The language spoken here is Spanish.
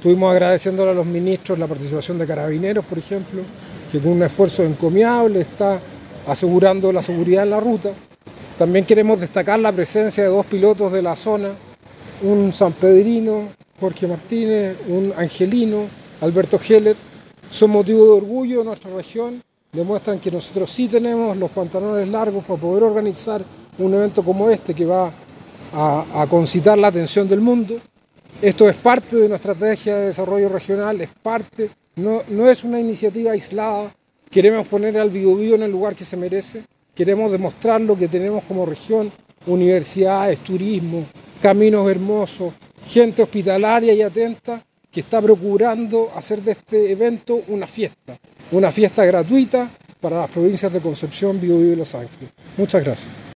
Estuvimos agradeciéndole a los ministros la participación de Carabineros, por ejemplo, que con un esfuerzo encomiable está asegurando la seguridad en la ruta. También queremos destacar la presencia de 2 pilotos de la zona, un sanpedrino, Jorge Martínez, un angelino, Alberto Heller. Son motivo de orgullo de nuestra región, demuestran que nosotros sí tenemos los pantalones largos para poder organizar un evento como este que va a concitar la atención del mundo. Esto es parte de nuestra estrategia de desarrollo regional, es parte, no es una iniciativa aislada. Queremos poner al Biobío en el lugar que se merece, queremos demostrar lo que tenemos como región, universidades, turismo, caminos hermosos, gente hospitalaria y atenta que está procurando hacer de este evento una fiesta gratuita para las provincias de Concepción, Biobío y Los Ángeles. Muchas gracias.